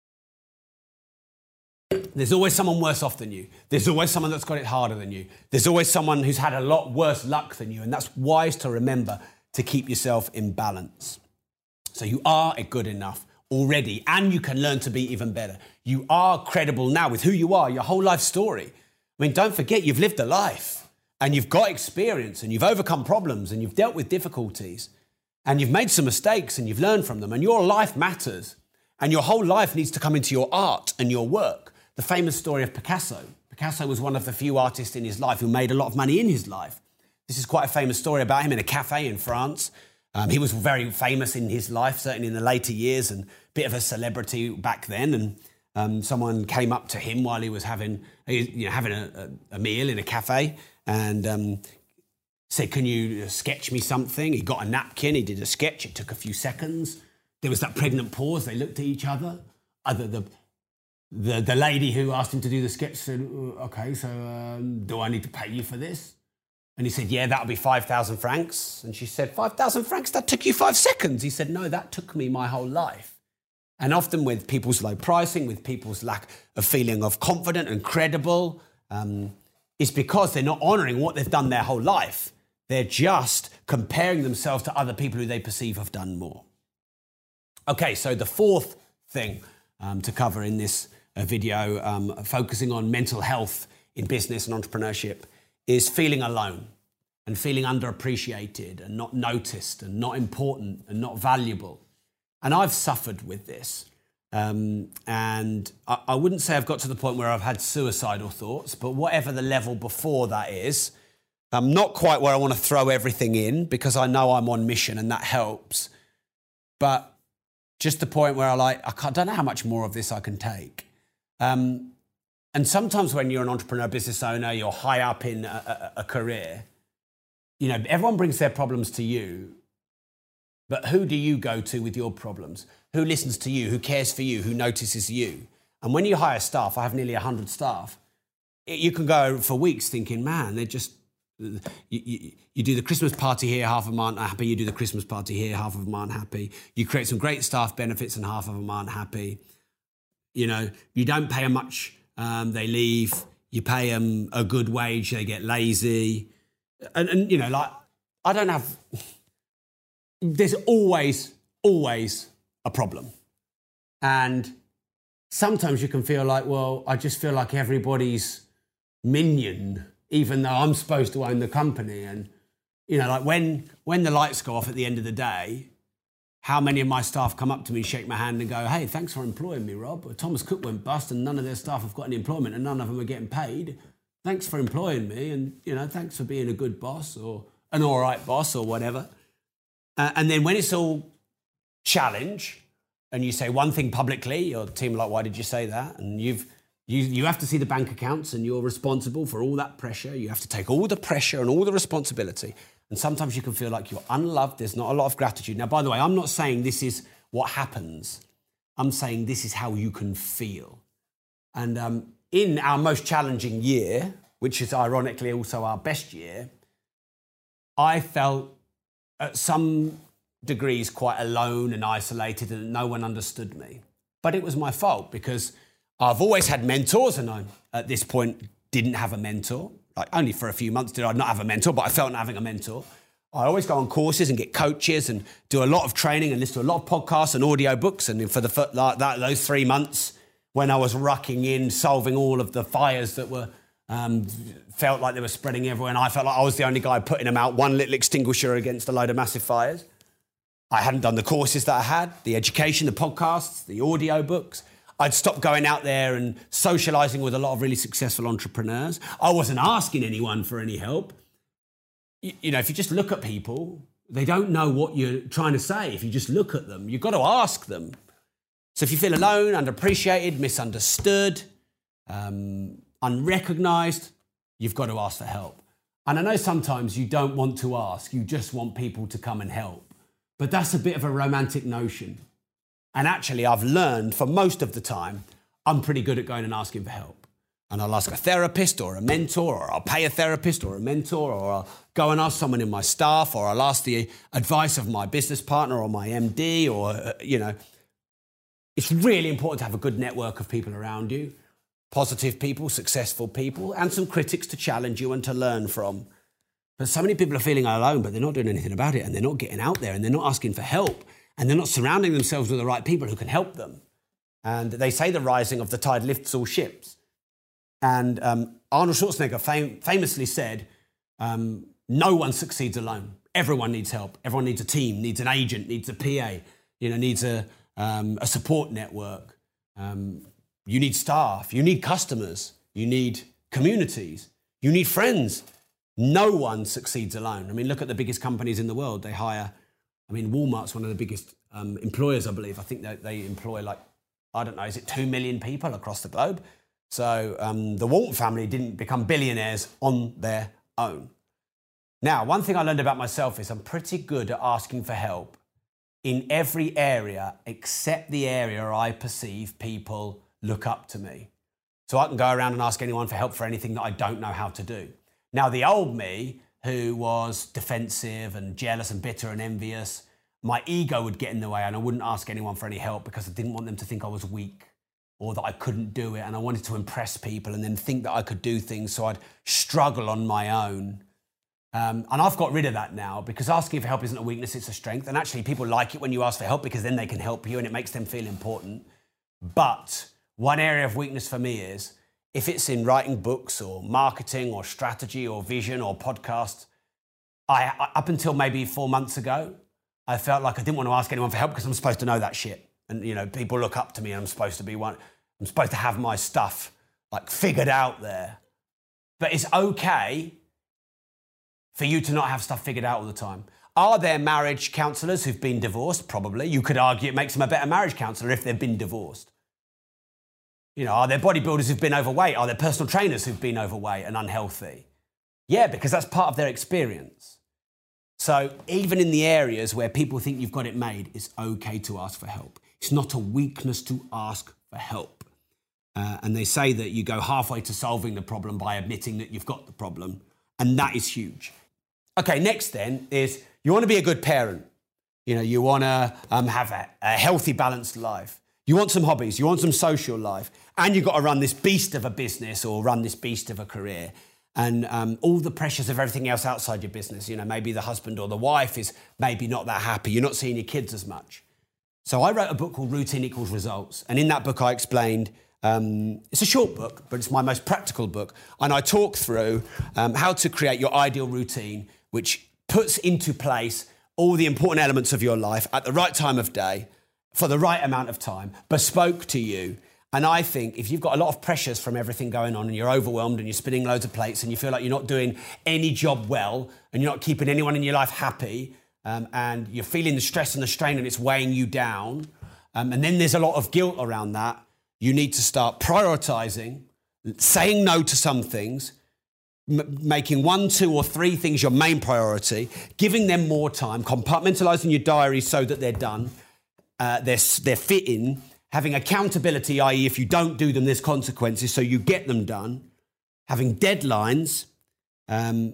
There's always someone worse off than you. There's always someone that's got it harder than you. There's always someone who's had a lot worse luck than you. And that's wise to remember to keep yourself in balance. So you are good enough already, and you can learn to be even better. You are credible now with who you are, your whole life story. I mean, don't forget you've lived a life and you've got experience and you've overcome problems and you've dealt with difficulties and you've made some mistakes and you've learned from them, and your life matters, and your whole life needs to come into your art and your work. The famous story of Picasso. Picasso was one of the few artists in his life who made a lot of money in his life. This is quite a famous story about him in a cafe in France. He was very famous in his life, certainly in the later years, and a bit of a celebrity back then. And someone came up to him while he was having a meal in a cafe and said, "Can you sketch me something?" He got a napkin, he did a sketch, it took a few seconds. There was that pregnant pause, they looked at each other. The lady who asked him to do the sketch said, "Okay, so do I need to pay you for this?" And he said, "Yeah, that'll be 5,000 francs. And she said, 5,000 francs? That took you 5 seconds. He said, "No, that took me my whole life." And often with people's low pricing, with people's lack of feeling of confident and credible, it's because they're not honouring what they've done their whole life. They're just comparing themselves to other people who they perceive have done more. Okay, so the fourth thing to cover in this video, focusing on mental health in business and entrepreneurship, is feeling alone. and feeling underappreciated and not noticed and not important and not valuable. And I've suffered with this. And I wouldn't say I've got to the point where I've had suicidal thoughts, but whatever the level before that is, I'm not quite where I want to throw everything in because I know I'm on mission and that helps. But just the point where I don't know how much more of this I can take. And sometimes when you're an entrepreneur, business owner, you're high up in a career, you know, everyone brings their problems to you. But who do you go to with your problems? Who listens to you? Who cares for you? Who notices you? And when you hire staff, I have nearly 100 staff, you can go for weeks thinking, man, they're just, you do the Christmas party here, half of them aren't happy. You do the Christmas party here, half of them aren't happy. You create some great staff benefits and half of them aren't happy. You know, you don't pay them much, they leave. You pay them a good wage, they get lazy. And you know, like, I don't have... There's always a problem. And sometimes you can feel like, well, I just feel like everybody's minion, even though I'm supposed to own the company. And, you know, like when the lights go off at the end of the day, how many of my staff come up to me, shake my hand and go, hey, thanks for employing me, Rob. Thomas Cook went bust and none of their staff have got any employment and none of them are getting paid. Thanks for employing me and, you know, thanks for being a good boss or an all right boss or whatever. And then when it's all challenge and you say one thing publicly, your team are like, why did you say that? And you have to see the bank accounts and you're responsible for all that pressure. You have to take all the pressure and all the responsibility. And sometimes you can feel like you're unloved. There's not a lot of gratitude. Now, by the way, I'm not saying this is what happens. I'm saying this is how you can feel. And in our most challenging year, which is ironically also our best year, I felt at some degrees quite alone and isolated and no one understood me. But it was my fault because I've always had mentors and I, at this point, didn't have a mentor. Like only for a few months did I not have a mentor, but I felt not having a mentor. I always go on courses and get coaches and do a lot of training and listen to a lot of podcasts and audio books. And for those 3 months when I was rucking in, solving all of the fires that were felt like they were spreading everywhere, and I felt like I was the only guy putting them out, one little extinguisher against a load of massive fires. I hadn't done the courses that I had, the education, the podcasts, the audio books. I'd stopped going out there and socialising with a lot of really successful entrepreneurs. I wasn't asking anyone for any help. You know, if you just look at people, they don't know what you're trying to say. If you just look at them, you've got to ask them. So if you feel alone, underappreciated, misunderstood, unrecognised, you've got to ask for help. And I know sometimes you don't want to ask, you just want people to come and help. But that's a bit of a romantic notion. And actually, I've learned for most of the time, I'm pretty good at going and asking for help. And I'll ask a therapist or a mentor, or I'll pay a therapist or a mentor, or I'll go and ask someone in my staff, or I'll ask the advice of my business partner or my MD, or, you know. It's really important to have a good network of people around you. Positive people, successful people, and some critics to challenge you and to learn from. But so many people are feeling alone, but they're not doing anything about it, and they're not getting out there, and they're not asking for help, and they're not surrounding themselves with the right people who can help them. And they say the rising of the tide lifts all ships. And Arnold Schwarzenegger famously said, no one succeeds alone. Everyone needs help. Everyone needs a team, needs an agent, needs a PA, needs a support network. You need staff, you need customers, you need communities, you need friends. No one succeeds alone. I mean, look at the biggest companies in the world. They hire, Walmart's one of the biggest employers, I believe. I think they employ is it 2 million people across the globe? So the Walton family didn't become billionaires on their own. Now, one thing I learned about myself is I'm pretty good at asking for help in every area except the area I perceive people look up to me. So I can go around and ask anyone for help for anything that I don't know how to do. Now, the old me, who was defensive and jealous and bitter and envious, my ego would get in the way and I wouldn't ask anyone for any help because I didn't want them to think I was weak or that I couldn't do it, and I wanted to impress people and then think that I could do things, so I'd struggle on my own. And I've got rid of that now because asking for help isn't a weakness, it's a strength. And actually people like it when you ask for help because then they can help you and it makes them feel important. But one area of weakness for me is if it's in writing books or marketing or strategy or vision or podcasts, Up until maybe 4 months ago, I felt like I didn't want to ask anyone for help because I'm supposed to know that shit. And, people look up to me and I'm supposed to be one. I'm supposed to have my stuff like figured out there. But it's okay for you to not have stuff figured out all the time. Are there marriage counsellors who've been divorced? Probably. You could argue it makes them a better marriage counsellor if they've been divorced. Are there bodybuilders who've been overweight? Are there personal trainers who've been overweight and unhealthy? Yeah, because that's part of their experience. So even in the areas where people think you've got it made, it's okay to ask for help. It's not a weakness to ask for help. And they say that you go halfway to solving the problem by admitting that you've got the problem. And that is huge. Okay, next then is you want to be a good parent. You want to have a healthy, balanced life. You want some hobbies. You want some social life. And you've got to run this beast of a business or run this beast of a career. And all the pressures of everything else outside your business. Maybe the husband or the wife is maybe not that happy. You're not seeing your kids as much. So I wrote a book called Routine Equals Results. And in that book, I explained, it's a short book, but it's my most practical book. And I talk through how to create your ideal routine, which puts into place all the important elements of your life at the right time of day, for the right amount of time, bespoke to you. And I think if you've got a lot of pressures from everything going on and you're overwhelmed and you're spinning loads of plates and you feel like you're not doing any job well and you're not keeping anyone in your life happy, and you're feeling the stress and the strain and it's weighing you down, and then there's a lot of guilt around that, you need to start prioritising, saying no to some things, making 1, 2 or 3 things your main priority, giving them more time, compartmentalising your diary so that they're done, they're fit in, having accountability, i.e. if you don't do them, there's consequences, so you get them done, having deadlines, and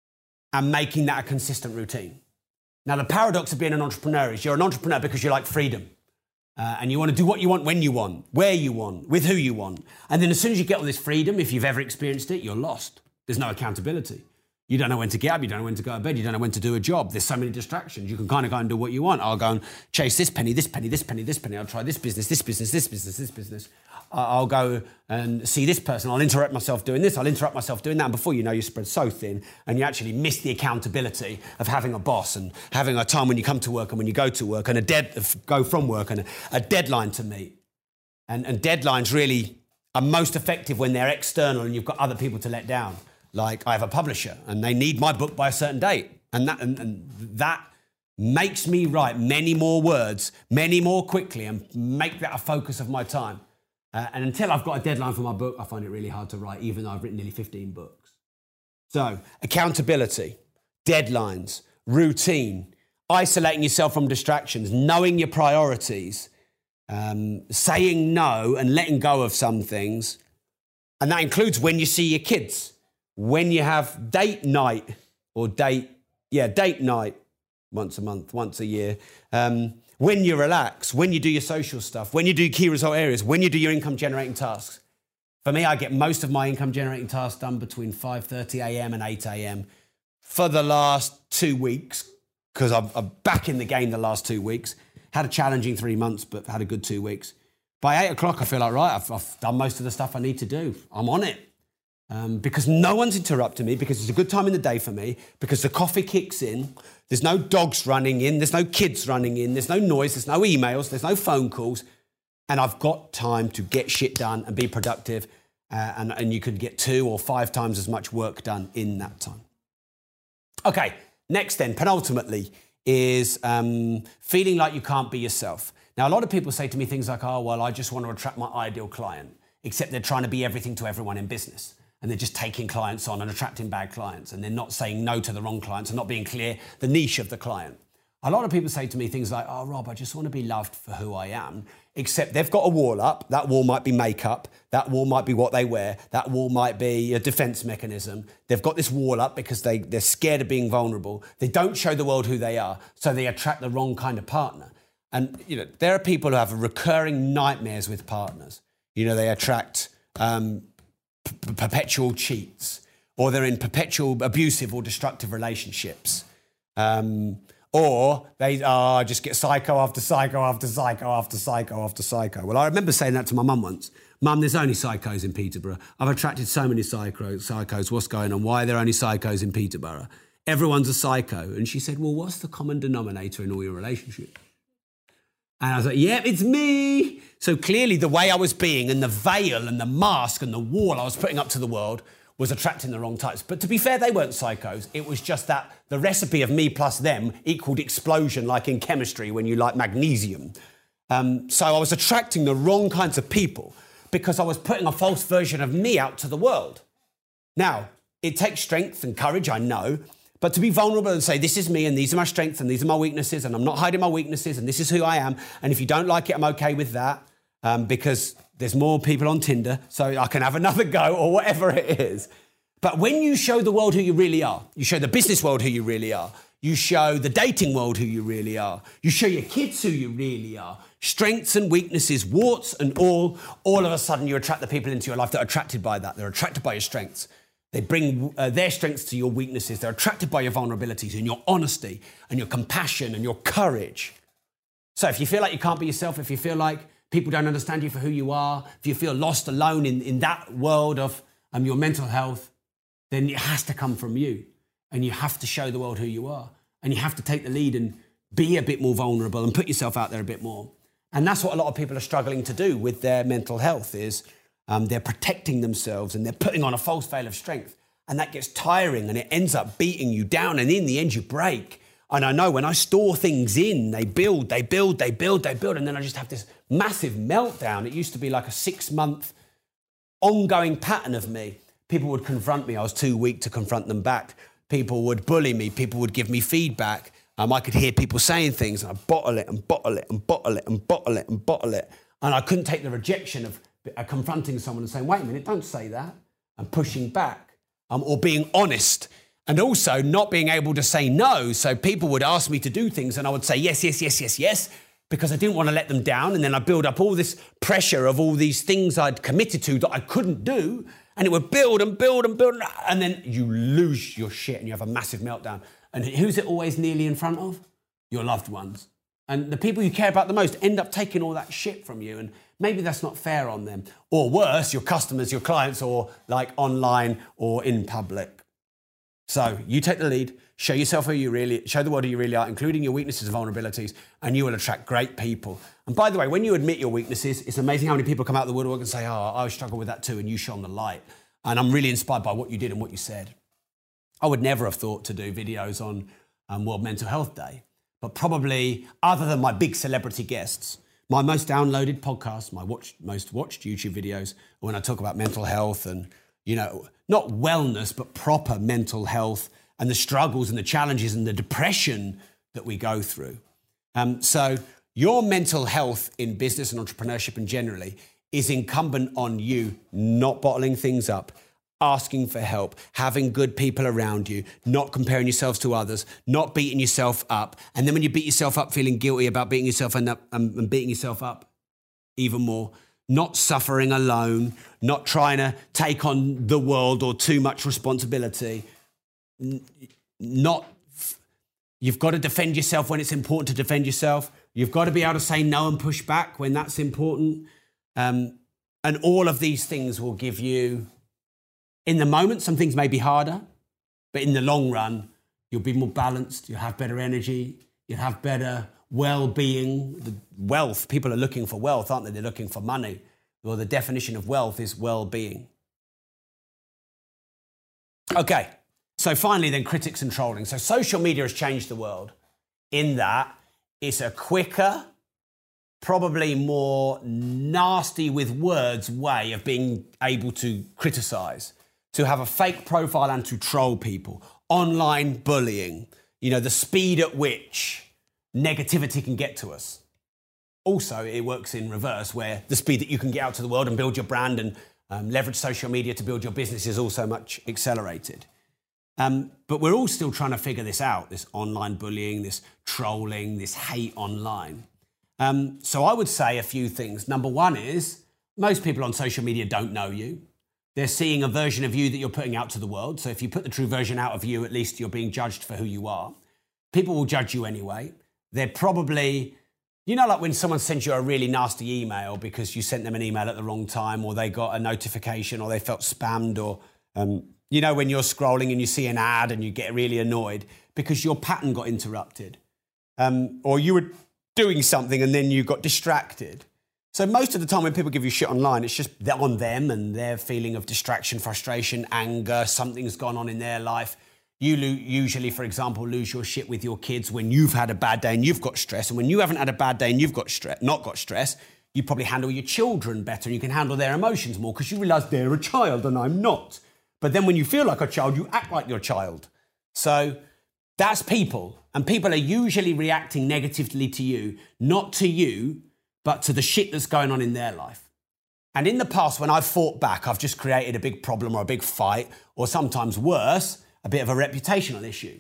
making that a consistent routine. Now, the paradox of being an entrepreneur is you're an entrepreneur because you like freedom. And you want to do what you want, when you want, where you want, with who you want. And then as soon as you get all this freedom, if you've ever experienced it, you're lost. There's no accountability. You don't know when to get up, you don't know when to go to bed, you don't know when to do a job. There's so many distractions. You can kind of go and do what you want. I'll go and chase this penny, this penny, this penny, this penny. I'll try this business, this business, this business, this business. I'll go and see this person. I'll interrupt myself doing this. I'll interrupt myself doing that. And before you know, you spread so thin and you actually miss the accountability of having a boss and having a time when you come to work and when you go to work and go from work and a deadline to meet. And deadlines really are most effective when they're external and you've got other people to let down. Like I have a publisher and they need my book by a certain date. And that makes me write many more words, many more quickly and make that a focus of my time. And until I've got a deadline for my book, I find it really hard to write, even though I've written nearly 15 books. So, accountability, deadlines, routine, isolating yourself from distractions, knowing your priorities, saying no and letting go of some things. And that includes when you see your kids, when you have date night once a month, once a year, when you relax, when you do your social stuff, when you do key result areas, when you do your income generating tasks. For me, I get most of my income generating tasks done between 5:30 a.m. and 8 a.m. for the last 2 weeks, because I'm back in the game the last 2 weeks. Had a challenging 3 months, but had a good 2 weeks. By 8 o'clock, I feel like, right, I've done most of the stuff I need to do. I'm on it. Because no one's interrupting me, because it's a good time in the day for me, because the coffee kicks in, there's no dogs running in, there's no kids running in, there's no noise, there's no emails, there's no phone calls, and I've got time to get shit done and be productive, and you could get 2 or 5 times as much work done in that time. Okay, next then, penultimately, is feeling like you can't be yourself. Now, a lot of people say to me things like, oh, well, I just want to attract my ideal client, except they're trying to be everything to everyone in business. And they're just taking clients on and attracting bad clients. And they're not saying no to the wrong clients and not being clear the niche of the client. A lot of people say to me things like, oh, Rob, I just want to be loved for who I am. Except they've got a wall up. That wall might be makeup. That wall might be what they wear. That wall might be a defense mechanism. They've got this wall up because they're scared of being vulnerable. They don't show the world who they are. So they attract the wrong kind of partner. And, there are people who have recurring nightmares with partners. They attract perpetual cheats, or they're in perpetual abusive or destructive relationships. Or they just get psycho after psycho after psycho after psycho after psycho. Well, I remember saying that to my mum once. Mum, there's only psychos in Peterborough. I've attracted so many psychos. What's going on? Why are there only psychos in Peterborough? everyone's a psycho. And she said, well, what's the common denominator in all your relationships? And I was like, yep, it's me. So clearly the way I was being and the veil and the mask and the wall I was putting up to the world was attracting the wrong types. But to be fair, they weren't psychos. It was just that the recipe of me plus them equaled explosion, like in chemistry when you like magnesium. So I was attracting the wrong kinds of people because I was putting a false version of me out to the world. Now, it takes strength and courage, I know, but to be vulnerable and say, this is me and these are my strengths and these are my weaknesses and I'm not hiding my weaknesses and this is who I am. And if you don't like it, I'm okay with that because there's more people on Tinder, so I can have another go or whatever it is. But when you show the world who you really are, you show the business world who you really are, you show the dating world who you really are, you show your kids who you really are, strengths and weaknesses, warts and all of a sudden you attract the people into your life that are attracted by that. They're attracted by your strengths. They bring their strengths to your weaknesses. They're attracted by your vulnerabilities and your honesty and your compassion and your courage. So if you feel like you can't be yourself, if you feel like people don't understand you for who you are, if you feel lost alone in that world of your mental health, then it has to come from you. And you have to show the world who you are. And you have to take the lead and be a bit more vulnerable and put yourself out there a bit more. And that's what a lot of people are struggling to do with their mental health is they're protecting themselves and they're putting on a false veil of strength. And that gets tiring and it ends up beating you down. And in the end, you break. And I know when I store things in, they build. And then I just have this massive meltdown. It used to be like a 6-month ongoing pattern of me. People would confront me. I was too weak to confront them back. People would bully me. People would give me feedback. I could hear people saying things and I bottle it. And I couldn't take the rejection of confronting someone and saying, wait a minute, don't say that. And pushing back or being honest. And also not being able to say no. So people would ask me to do things and I would say yes, because I didn't want to let them down. And then I build up all this pressure of all these things I'd committed to that I couldn't do. And it would build. And then you lose your shit and you have a massive meltdown. And who's it always nearly in front of? Your loved ones. And the people you care about the most end up taking all that shit from you. And maybe that's not fair on them. Or worse, your customers, your clients, or like online or in public. So you take the lead, show yourself show the world who you really are, including your weaknesses and vulnerabilities, and you will attract great people. And by the way, when you admit your weaknesses, it's amazing how many people come out of the woodwork and say, oh, I struggle with that too, and you shone the light. And I'm really inspired by what you did and what you said. I would never have thought to do videos on World Mental Health Day, but probably, other than my big celebrity guests, my most downloaded podcasts, my most watched YouTube videos, when I talk about mental health and, not wellness, but proper mental health and the struggles and the challenges and the depression that we go through. So your mental health in business and entrepreneurship and generally is incumbent on you not bottling things up, asking for help, having good people around you, not comparing yourselves to others, not beating yourself up. And then when you beat yourself up, feeling guilty about beating yourself and beating yourself up even more, not suffering alone, not trying to take on the world or too much responsibility. You've got to defend yourself when it's important to defend yourself. You've got to be able to say no and push back when that's important. And all of these things will give you, in the moment, some things may be harder, but in the long run, you'll be more balanced, you'll have better energy, you'll have better well-being. The wealth, people are looking for wealth, aren't they? They're looking for money. Well, the definition of wealth is well-being. Okay, so finally then, critics and trolling. So social media has changed the world in that it's a quicker, probably more nasty with words way of being able to criticize, to have a fake profile and to troll people. Online bullying, the speed at which negativity can get to us. Also, it works in reverse, where the speed that you can get out to the world and build your brand and leverage social media to build your business is also much accelerated. But we're all still trying to figure this out, this online bullying, this trolling, this hate online. So I would say a few things. Number one is, most people on social media don't know you. They're seeing a version of you that you're putting out to the world. So if you put the true version out of you, at least you're being judged for who you are. People will judge you anyway. They're probably, like when someone sends you a really nasty email because you sent them an email at the wrong time, or they got a notification, or they felt spammed, or You know, when you're scrolling and you see an ad and you get really annoyed because your pattern got interrupted, or you were doing something and then you got distracted. So most of the time when people give you shit online, it's just on them and their feeling of distraction, frustration, anger, something's gone on in their life. You usually, for example, lose your shit with your kids when you've had a bad day and you've got stress. And when you haven't had a bad day and you've got not got stress, you probably handle your children better and you can handle their emotions more because you realise they're a child and I'm not. But then when you feel like a child, you act like your child. So that's people. And people are usually reacting negatively to you, not to you, but to the shit that's going on in their life. And in the past, when I've fought back, I've just created a big problem or a big fight, or sometimes worse, a bit of a reputational issue.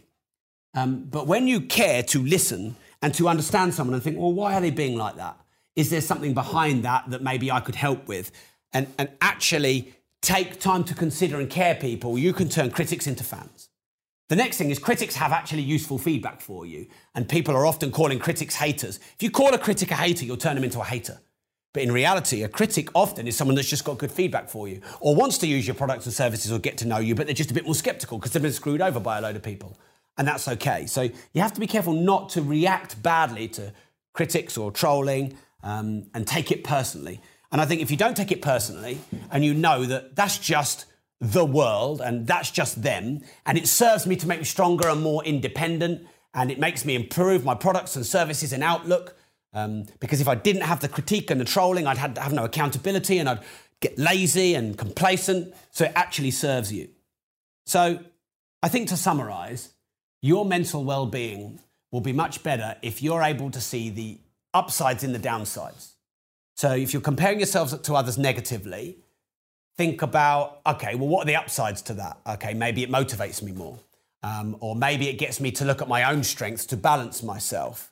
But when you care to listen and to understand someone and think, well, why are they being like that? Is there something behind that maybe I could help with? And actually take time to consider and care people, you can turn critics into fans. The next thing is critics have actually useful feedback for you. And people are often calling critics haters. If you call a critic a hater, you'll turn them into a hater. But in reality, a critic often is someone that's just got good feedback for you or wants to use your products and services or get to know you, but they're just a bit more skeptical because they've been screwed over by a load of people. And that's okay. So you have to be careful not to react badly to critics or trolling and take it personally. And I think if you don't take it personally and you know that that's just the world and that's just them and it serves me to make me stronger and more independent and it makes me improve my products and services and outlook, because if I didn't have the critique and the trolling, I'd have no accountability and I'd get lazy and complacent. So it actually serves you. So I think to summarize, your mental well-being will be much better if you're able to see the upsides in the downsides. So if you're comparing yourselves to others negatively, think about, okay, well, what are the upsides to that? Okay, maybe it motivates me more. Or maybe it gets me to look at my own strengths to balance myself.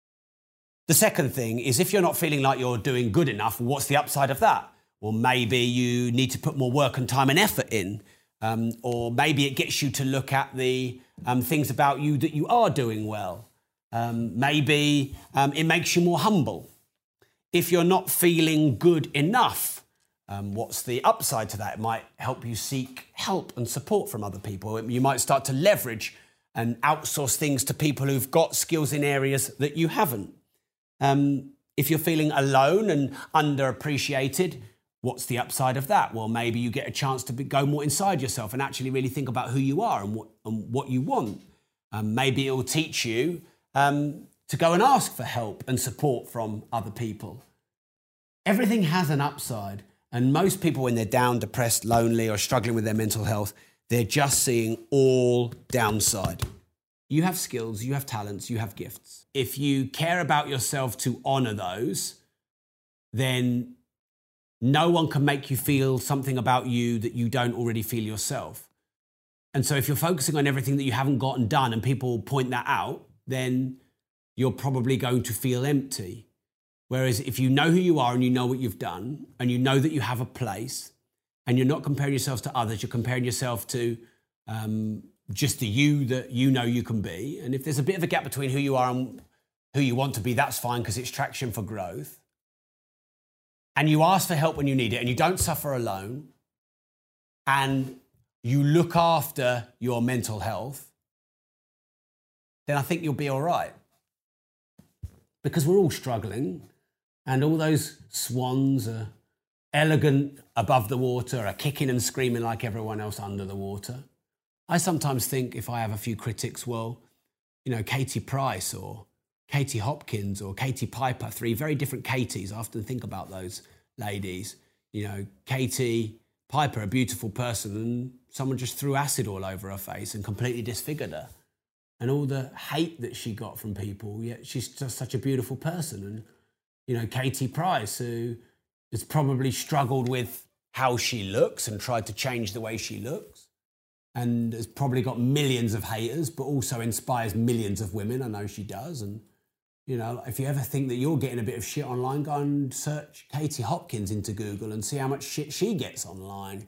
The second thing is if you're not feeling like you're doing good enough, what's the upside of that? Well, maybe you need to put more work and time and effort in. Or maybe it gets you to look at the things about you that you are doing well. Maybe it makes you more humble. If you're not feeling good enough, what's the upside to that? It might help you seek help and support from other people. You might start to leverage and outsource things to people who've got skills in areas that you haven't. If you're feeling alone and underappreciated, what's the upside of that? Well, maybe you get a chance to go more inside yourself and actually really think about who you are and what you want. Maybe it will teach you to go and ask for help and support from other people. Everything has an upside. And most people, when they're down, depressed, lonely, or struggling with their mental health, they're just seeing all downside. You have skills, you have talents, you have gifts. If you care about yourself to honor those, then no one can make you feel something about you that you don't already feel yourself. And so if you're focusing on everything that you haven't gotten done and people point that out, then you're probably going to feel empty. Whereas if you know who you are and you know what you've done and you know that you have a place and you're not comparing yourselves to others, you're comparing yourself to just the you that you know you can be. And if there's a bit of a gap between who you are and who you want to be, that's fine because it's traction for growth. And you ask for help when you need it and you don't suffer alone and you look after your mental health, then I think you'll be all right. Because we're all struggling and all those swans are elegant above the water, are kicking and screaming like everyone else under the water. I sometimes think if I have a few critics, well, you know, Katie Price or Katie Hopkins or Katie Piper, three very different Katies. I often think about those ladies. You know, Katie Piper, a beautiful person, and someone just threw acid all over her face and completely disfigured her. And all the hate that she got from people, yet she's just such a beautiful person. And, you know, Katie Price, who has probably struggled with how she looks and tried to change the way she looks and has probably got millions of haters, but also inspires millions of women. I know she does. And, you know, if you ever think that you're getting a bit of shit online, go and search Katie Hopkins into Google and see how much shit she gets online.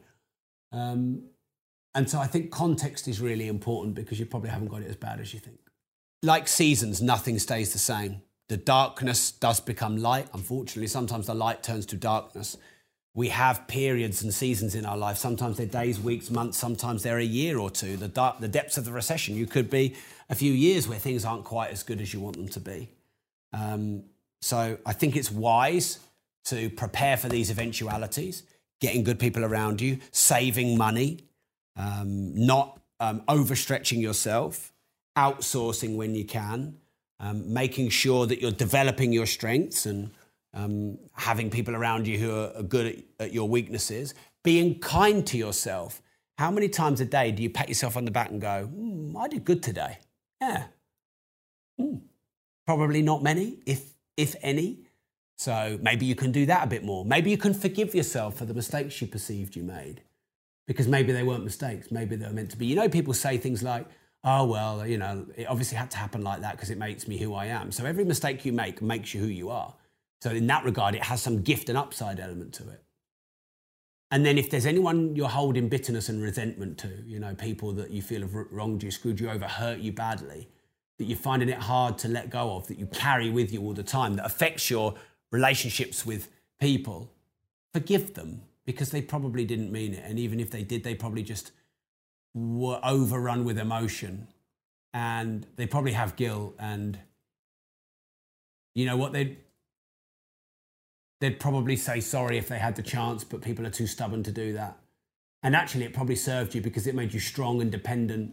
And so I think context is really important because you probably haven't got it as bad as you think. Like seasons, nothing stays the same. The darkness does become light. Unfortunately, sometimes the light turns to darkness. We have periods and seasons in our life. Sometimes they're days, weeks, months. Sometimes they're a year or two. The depths of the recession, you could be a few years where things aren't quite as good as you want them to be. So I think it's wise to prepare for these eventualities, getting good people around you, saving money, not overstretching yourself, outsourcing when you can, making sure that you're developing your strengths and having people around you who are good at your weaknesses, being kind to yourself. How many times a day do you pat yourself on the back and go, I did good today? Yeah. Probably not many, if any. So maybe you can do that a bit more. Maybe you can forgive yourself for the mistakes you perceived you made, because maybe they weren't mistakes. Maybe they were meant to be. You know, people say things like, oh, well, you know, it obviously had to happen like that because it makes me who I am. So every mistake you make makes you who you are. So in that regard, it has some gift and upside element to it. And then if there's anyone you're holding bitterness and resentment to, you know, people that you feel have wronged you, screwed you over, hurt you badly, that you're finding it hard to let go of, that you carry with you all the time, that affects your relationships with people, forgive them, because they probably didn't mean it. And even if they did, they probably just were overrun with emotion, and they probably have guilt. And you know what? They'd probably say sorry if they had the chance, but people are too stubborn to do that. And actually, it probably served you because it made you strong and dependent.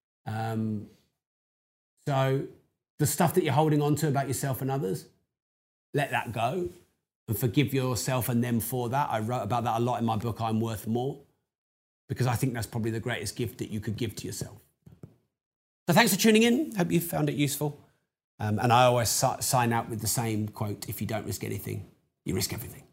So the stuff that you're holding on to about yourself and others, let that go and forgive yourself and them for that. I wrote about that a lot in my book, I'm Worth More, because I think that's probably the greatest gift that you could give to yourself. So thanks for tuning in. Hope you found it useful. And I always sign out with the same quote: if you don't risk anything, you risk everything.